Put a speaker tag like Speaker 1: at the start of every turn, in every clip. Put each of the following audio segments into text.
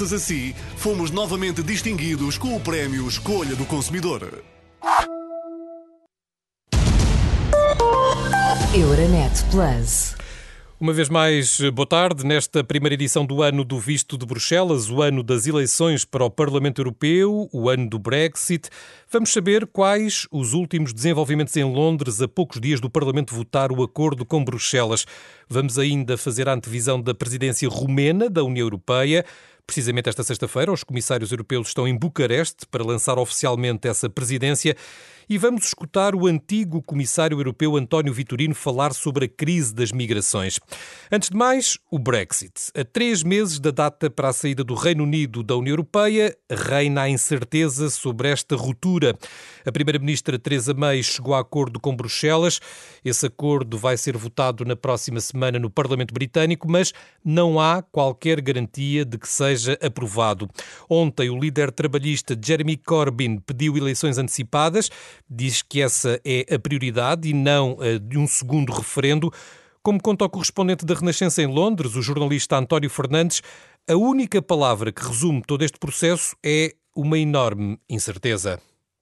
Speaker 1: graças a si, fomos novamente distinguidos com o prémio Escolha do Consumidor.
Speaker 2: Euronet Plus.
Speaker 3: Uma vez mais, boa tarde. Nesta primeira edição do ano do Visto de Bruxelas, o ano das eleições para o Parlamento Europeu, o ano do Brexit, vamos saber quais os últimos desenvolvimentos em Londres a poucos dias do Parlamento votar o acordo com Bruxelas. Vamos ainda fazer a antevisão da presidência romena da União Europeia. Precisamente esta sexta-feira, os comissários europeus estão em Bucareste para lançar oficialmente essa presidência e vamos escutar o antigo comissário europeu António Vitorino falar sobre a crise das migrações. Antes de mais, o Brexit. A 3 meses da data para a saída do Reino Unido da União Europeia, reina a incerteza sobre esta ruptura. A primeira-ministra Theresa May chegou a acordo com Bruxelas. Esse acordo vai ser votado na próxima semana no Parlamento Britânico, mas não há qualquer garantia de que seja aprovado. Ontem, o líder trabalhista Jeremy Corbyn pediu eleições antecipadas, diz que essa é a prioridade e não a de um segundo referendo. Como conta o correspondente da Renascença em Londres, o jornalista António Fernandes, a única palavra que resume todo este processo é uma enorme incerteza.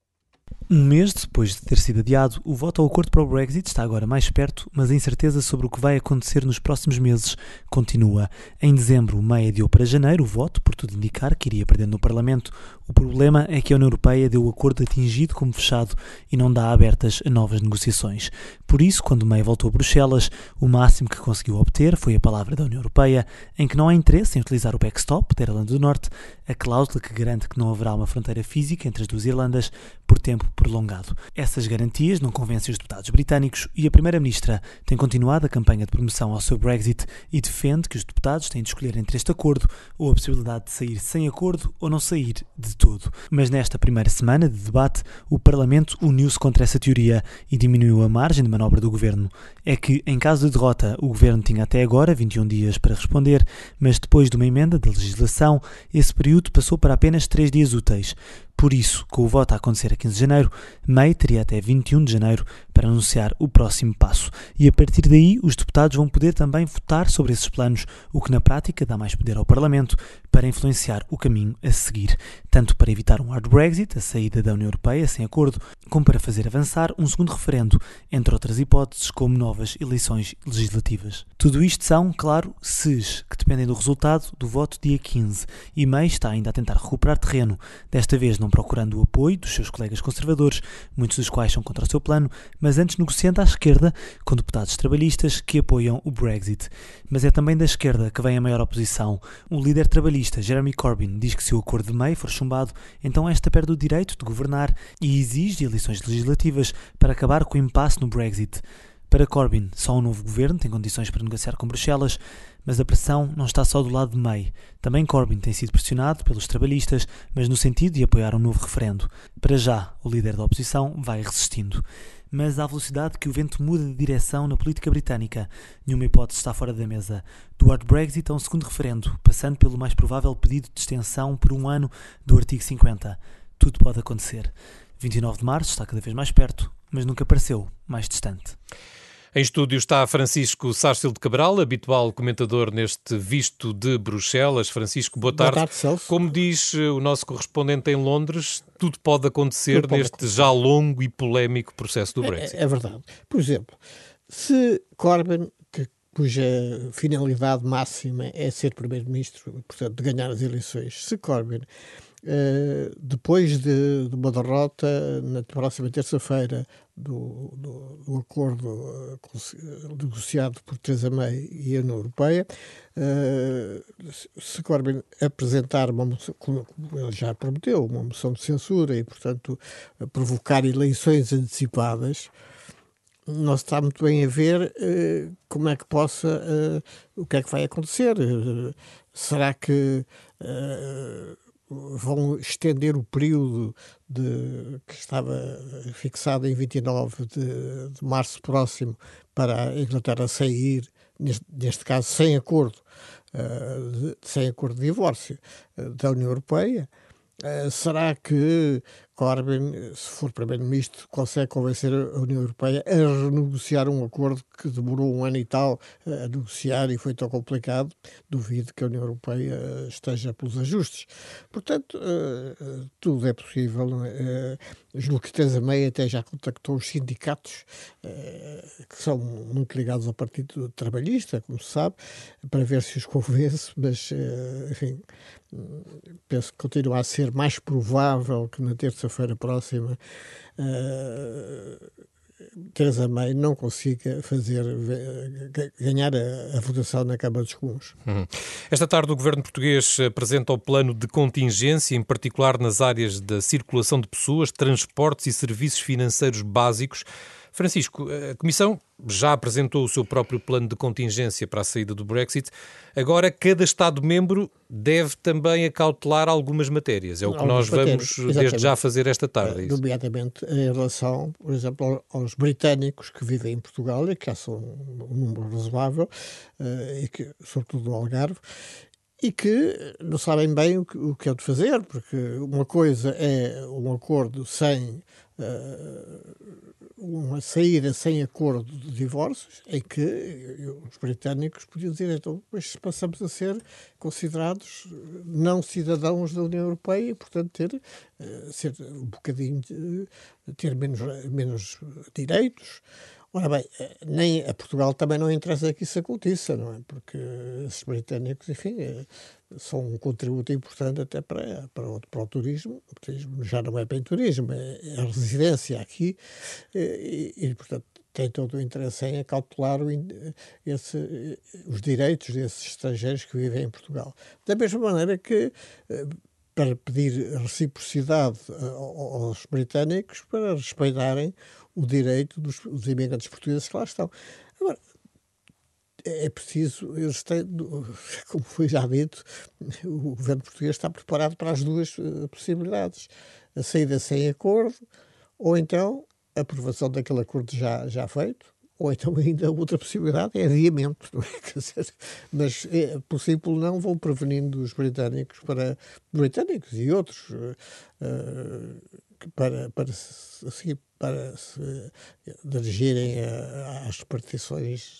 Speaker 4: Um mês depois de ter sido adiado, o voto ao acordo para o Brexit está agora mais perto, mas a incerteza sobre o que vai acontecer nos próximos meses continua. Em dezembro, May adiou para janeiro o voto, por tudo indicar que iria perdendo no Parlamento. O problema é que a União Europeia deu o acordo atingido como fechado e não dá abertas a novas negociações. Por isso, quando May voltou a Bruxelas, o máximo que conseguiu obter foi a palavra da União Europeia, em que não há interesse em utilizar o backstop da Irlanda do Norte, a cláusula que garante que não haverá uma fronteira física entre as duas Irlandas por tempo prolongado. Essas garantias não convencem os deputados britânicos e a Primeira-Ministra tem continuado a campanha de promoção ao seu Brexit e defende que os deputados têm de escolher entre este acordo ou a possibilidade de sair sem acordo ou não sair de todo. Mas nesta primeira semana de debate, o Parlamento uniu-se contra essa teoria e diminuiu a margem de manobra do Governo. É que, em caso de derrota, o Governo tinha até agora 21 dias para responder, mas depois de uma emenda da legislação, esse período passou para apenas 3 dias úteis. Por isso, com o voto a acontecer a 15 de janeiro, May teria até 21 de janeiro para anunciar o próximo passo. E a partir daí, os deputados vão poder também votar sobre esses planos, o que na prática dá mais poder ao Parlamento para influenciar o caminho a seguir, tanto para evitar um hard Brexit, a saída da União Europeia sem acordo, como para fazer avançar um segundo referendo, entre outras hipóteses como novas eleições legislativas. Tudo isto são, claro, ses, que dependem do resultado do voto dia 15, e May está ainda a tentar recuperar terreno, desta vez não procurando o apoio dos seus colegas conservadores, muitos dos quais são contra o seu plano, mas antes negociando à esquerda com deputados trabalhistas que apoiam o Brexit. Mas é também da esquerda que vem a maior oposição. O líder trabalhista, Jeremy Corbyn, diz que se o acordo de May for chumbado, então esta perde o direito de governar e exige eleições legislativas para acabar com o impasse no Brexit. Para Corbyn, só um novo governo tem condições para negociar com Bruxelas, mas a pressão não está só do lado de May. Também Corbyn tem sido pressionado pelos trabalhistas, mas no sentido de apoiar um novo referendo. Para já, o líder da oposição vai resistindo. Mas à velocidade que o vento muda de direção na política britânica, nenhuma hipótese está fora da mesa. Do hard Brexit a um segundo referendo, passando pelo mais provável pedido de extensão por um ano do artigo 50. Tudo pode acontecer. 29 de março está cada vez mais perto, mas nunca pareceu mais distante.
Speaker 3: Em estúdio está Francisco Sárcio de Cabral, habitual comentador neste Visto de Bruxelas. Francisco, boa tarde.
Speaker 5: Boa tarde, Celso.
Speaker 3: Como diz o nosso correspondente em Londres, tudo pode acontecer neste já longo e polémico processo do Brexit.
Speaker 5: É verdade. Por exemplo, se Corbyn, cuja finalidade máxima é ser primeiro-ministro, portanto, de ganhar as eleições, se Corbyn, depois de uma derrota na próxima terça-feira do acordo negociado por Theresa May e a União Europeia, se Corbyn apresentar uma moção, como ele já prometeu, uma moção de censura e, portanto, provocar eleições antecipadas, não se está muito bem a ver como é que o que é que vai acontecer. Será que vão estender o período que estava fixado em 29 de março próximo para a Inglaterra sair, neste caso sem acordo de divórcio da União Europeia? Será que Corbyn, se for primeiro-ministro, consegue convencer a União Europeia a renegociar um acordo que demorou 1 ano e tal a negociar e foi tão complicado. Duvido que a União Europeia esteja pelos ajustes. Portanto, tudo é possível. Não é? Julgo que Theresa May até já contactou os sindicatos, que são muito ligados ao Partido Trabalhista, como se sabe, para ver se os convence, mas, enfim, penso que continua a ser mais provável que na terça-feira próxima Theresa May não consiga ganhar a votação na Câmara dos Comuns.
Speaker 3: Esta tarde o Governo português apresenta o plano de contingência, em particular nas áreas da circulação de pessoas, transportes e serviços financeiros básicos. Francisco, a Comissão já apresentou o seu próprio plano de contingência para a saída do Brexit. Agora, cada Estado-membro deve também acautelar algumas matérias. É o que nós vamos desde já fazer esta tarde.
Speaker 5: Nomeadamente em relação, por exemplo, aos britânicos que vivem em Portugal e que já são um número razoável, e que, sobretudo no Algarve, e que não sabem bem o que é de fazer, porque uma coisa é um acordo sem... uma saída sem acordo de divórcios, em que os britânicos podiam dizer, então, mas passamos a ser considerados não cidadãos da União Europeia e, portanto, ser um bocadinho, ter menos direitos. Ora bem, nem a Portugal também não interessa que isso aconteça, não é? Porque esses britânicos, enfim, são um contributo importante até para o turismo. O turismo já não é bem turismo, é a residência aqui e portanto, tem todo o interesse em acautelar os direitos desses estrangeiros que vivem em Portugal. Da mesma maneira que para pedir reciprocidade aos britânicos para respeitarem o direito dos imigrantes portugueses que lá estão. Agora, é preciso, como foi já dito, o governo português está preparado para as duas possibilidades. A saída sem acordo, ou então a aprovação daquele acordo já feito, ou então ainda outra possibilidade é adiamento. Não é? Quer dizer, mas, por simples, não vão prevenindo os britânicos e outros para se dirigirem às repartições,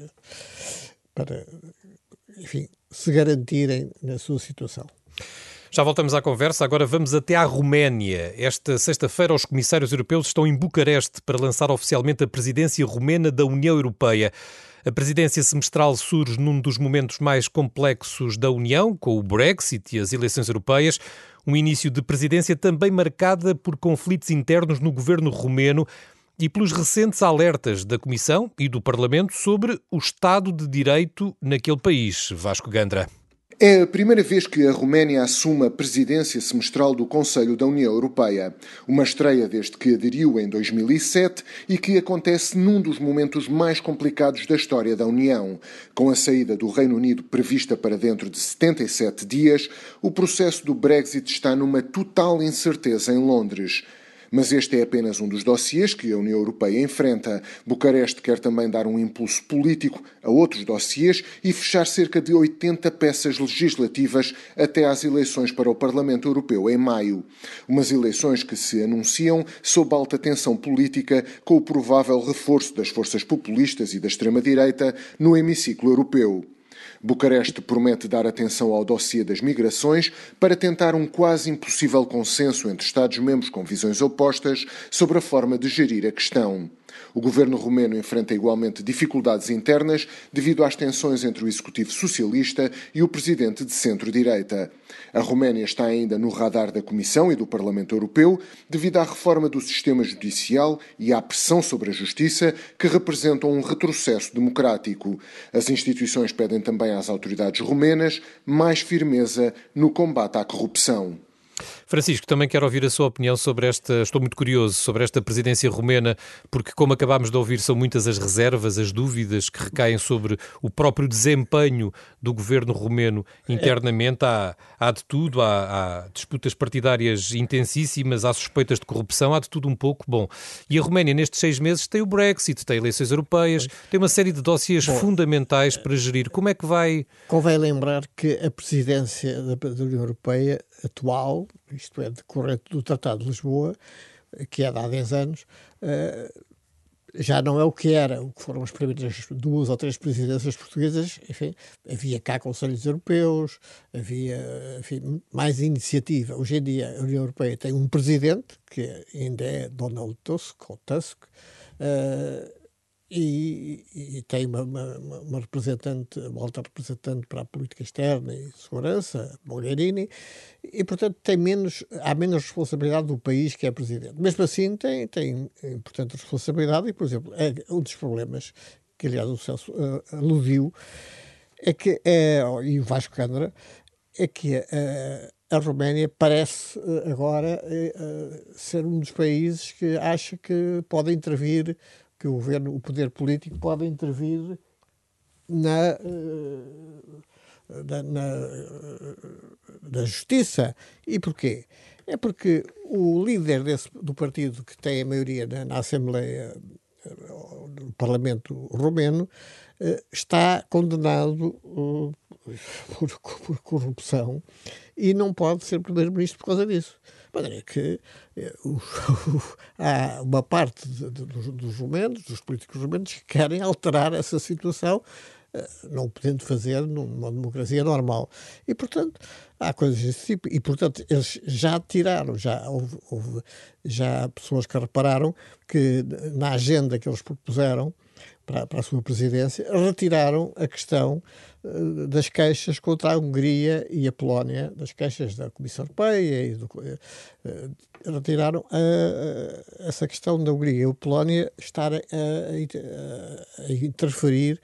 Speaker 5: para, enfim, se garantirem na sua situação.
Speaker 3: Já voltamos à conversa, agora vamos até à Roménia. Esta sexta-feira os comissários europeus estão em Bucareste para lançar oficialmente a presidência romena da União Europeia. A presidência semestral surge num dos momentos mais complexos da União, com o Brexit e as eleições europeias, um início de presidência também marcada por conflitos internos no governo romeno e pelos recentes alertas da Comissão e do Parlamento sobre o Estado de Direito naquele país. Vasco Gandra.
Speaker 6: É a primeira vez que a Roménia assume a presidência semestral do Conselho da União Europeia. Uma estreia desde que aderiu em 2007 e que acontece num dos momentos mais complicados da história da União. Com a saída do Reino Unido prevista para dentro de 77 dias, o processo do Brexit está numa total incerteza em Londres. Mas este é apenas um dos dossiês que a União Europeia enfrenta. Bucareste quer também dar um impulso político a outros dossiês e fechar cerca de 80 peças legislativas até às eleições para o Parlamento Europeu em maio. Umas eleições que se anunciam sob alta tensão política, com o provável reforço das forças populistas e da extrema-direita no hemiciclo europeu. Bucareste promete dar atenção ao dossiê das migrações para tentar um quase impossível consenso entre Estados-membros com visões opostas sobre a forma de gerir a questão. O governo romeno enfrenta igualmente dificuldades internas devido às tensões entre o executivo socialista e o presidente de centro-direita. A Roménia está ainda no radar da Comissão e do Parlamento Europeu devido à reforma do sistema judicial e à pressão sobre a justiça que representam um retrocesso democrático. As instituições pedem também às autoridades romenas mais firmeza no combate à corrupção.
Speaker 3: Francisco, também quero ouvir a sua opinião sobre estou muito curioso sobre esta presidência romena, porque como acabámos de ouvir, são muitas as reservas, as dúvidas que recaem sobre o próprio desempenho do governo romeno internamente. Há de tudo, há disputas partidárias intensíssimas, há suspeitas de corrupção, há de tudo um pouco. Bom, e a Roménia nestes 6 meses tem o Brexit, tem eleições europeias, tem uma série de dossiês fundamentais para gerir. Como é que vai...
Speaker 5: Convém lembrar que a presidência da União Europeia atual Europeu, isto é, decorrente do Tratado de Lisboa, que é de há 10 anos, já não é o que era, o que foram as primeiras 2 ou 3 presidências portuguesas. Enfim, havia cá conselhos europeus, havia, enfim, mais iniciativa. Hoje em dia a União Europeia tem um presidente, que ainda é Donald Tusk, e tem uma representante, uma alta representante para a política externa e segurança, Mogherini, e portanto há menos responsabilidade do país que é presidente. Mesmo assim tem importante responsabilidade e, por exemplo, um dos problemas que, aliás, o Celso aludiu, é que, e o Vasco Câmara, é que a Roménia parece agora ser um dos países que acha que pode intervir, que o poder político pode intervir na justiça. E porquê? É porque o líder do partido que tem a maioria na Assembleia, no Parlamento romeno, está condenado por corrupção e não pode ser primeiro-ministro por causa disso. De maneira que há uma parte dos romenos, dos políticos romenos, que querem alterar essa situação, não podendo fazer numa democracia normal. E, portanto, há coisas desse tipo. E, portanto, eles já tiraram, houve pessoas que repararam que na agenda que eles propuseram para a sua presidência, retiraram a questão das queixas contra a Hungria e a Polónia, das queixas da Comissão Europeia, retiraram essa questão da Hungria e a Polónia estar a interferir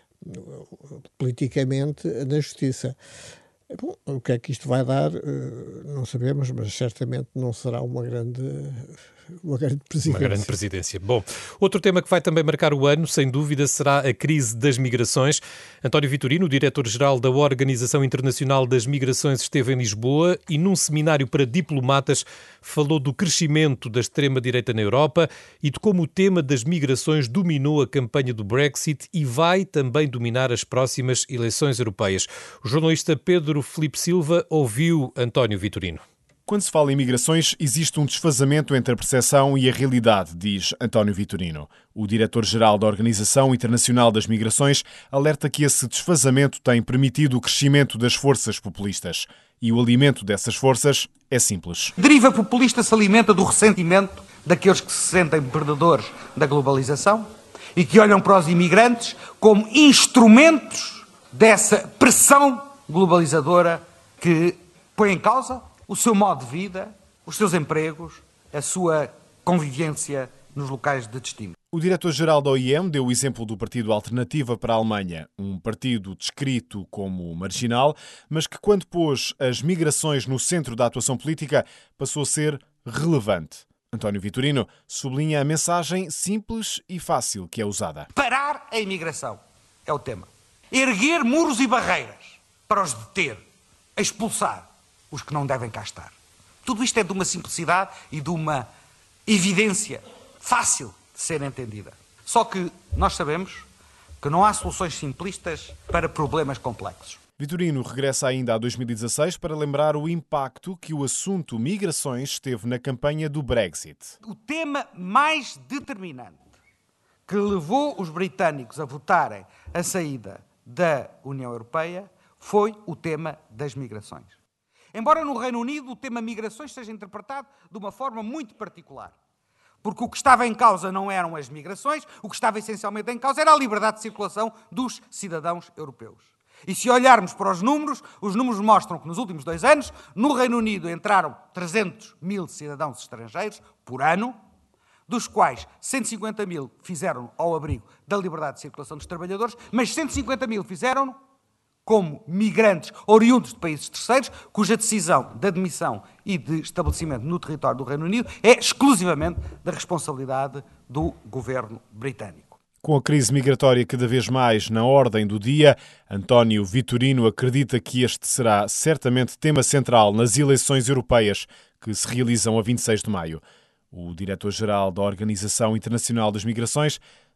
Speaker 5: politicamente na justiça. Bom, o que é que isto vai dar, não sabemos, mas certamente não será uma grande presidência.
Speaker 3: Uma grande presidência. Bom, outro tema que vai também marcar o ano, sem dúvida, será a crise das migrações. António Vitorino, diretor-geral da Organização Internacional das Migrações, esteve em Lisboa e, num seminário para diplomatas, falou do crescimento da extrema-direita na Europa e de como o tema das migrações dominou a campanha do Brexit e vai também dominar as próximas eleições europeias. O jornalista Pedro Filipe Silva ouviu António Vitorino.
Speaker 7: Quando se fala em migrações, existe um desfazamento entre a percepção e a realidade, diz António Vitorino. O diretor-geral da Organização Internacional das Migrações alerta que esse desfazamento tem permitido o crescimento das forças populistas. E o alimento dessas forças é simples.
Speaker 8: A deriva populista se alimenta do ressentimento daqueles que se sentem perdedores da globalização e que olham para os imigrantes como instrumentos dessa pressão globalizadora que põe em causa o seu modo de vida, os seus empregos, a sua convivência nos locais de destino.
Speaker 7: O diretor-geral da OIM deu o exemplo do Partido Alternativa para a Alemanha, um partido descrito como marginal, mas que, quando pôs as migrações no centro da atuação política, passou a ser relevante. António Vitorino sublinha a mensagem simples e fácil que é usada.
Speaker 8: Parar a imigração é o tema. Erguer muros e barreiras para os deter, expulsar os que não devem cá estar. Tudo isto é de uma simplicidade e de uma evidência fácil de ser entendida. Só que nós sabemos que não há soluções simplistas para problemas complexos.
Speaker 7: Vitorino regressa ainda a 2016 para lembrar o impacto que o assunto migrações teve na campanha do Brexit.
Speaker 8: O tema mais determinante que levou os britânicos a votarem a saída da União Europeia foi o tema das migrações. Embora no Reino Unido o tema migrações seja interpretado de uma forma muito particular. Porque o que estava em causa não eram as migrações, o que estava essencialmente em causa era a liberdade de circulação dos cidadãos europeus. E se olharmos para os números mostram que nos últimos 2 anos, no Reino Unido entraram 300 mil cidadãos estrangeiros por ano, dos quais 150 mil fizeram ao abrigo da liberdade de circulação dos trabalhadores, mas 150 mil fizeram como migrantes oriundos de países terceiros, cuja decisão de admissão e de estabelecimento no território do Reino Unido é exclusivamente da responsabilidade do governo britânico.
Speaker 7: Com a crise migratória cada vez mais na ordem do dia, António Vitorino acredita que este será certamente tema central nas eleições europeias que se realizam a 26 de maio. O diretor-geral da Organização Internacional das Migrações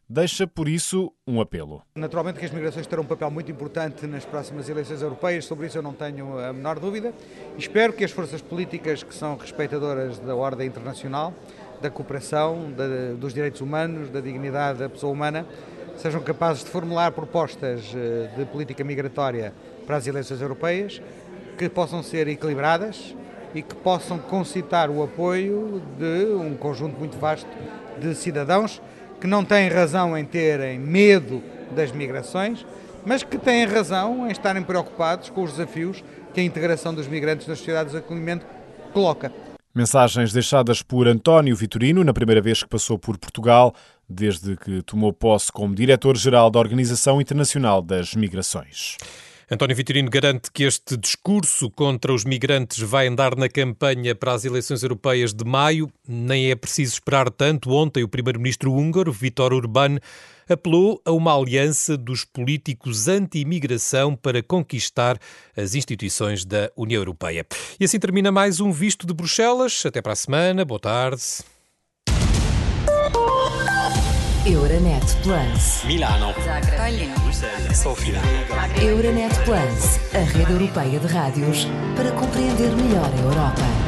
Speaker 7: deixa, por isso, um apelo.
Speaker 8: Naturalmente que as migrações terão um papel muito importante nas próximas eleições europeias, sobre isso eu não tenho a menor dúvida. Espero que as forças políticas que são respeitadoras da ordem internacional, da cooperação, dos direitos humanos, da dignidade da pessoa humana, sejam capazes de formular propostas de política migratória para as eleições europeias, que possam ser equilibradas e que possam concitar o apoio de um conjunto muito vasto de cidadãos que não têm razão em terem medo das migrações, mas que têm razão em estarem preocupados com os desafios que a integração dos migrantes nas sociedades de acolhimento coloca.
Speaker 7: Mensagens deixadas por António Vitorino na primeira vez que passou por Portugal, desde que tomou posse como diretor-geral da Organização Internacional das Migrações.
Speaker 3: António Vitorino garante que este discurso contra os migrantes vai andar na campanha para as eleições europeias de maio. Nem é preciso esperar tanto. Ontem, o primeiro-ministro húngaro, Viktor Orbán, apelou a uma aliança dos políticos anti-imigração para conquistar as instituições da União Europeia. E assim termina mais um Visto de Bruxelas. Até para a semana. Boa tarde.
Speaker 2: Euronet Plus.
Speaker 9: Milano.
Speaker 2: Zagreb.
Speaker 9: Sofia.
Speaker 2: Euronet Plus, a rede europeia de rádios para compreender melhor a Europa.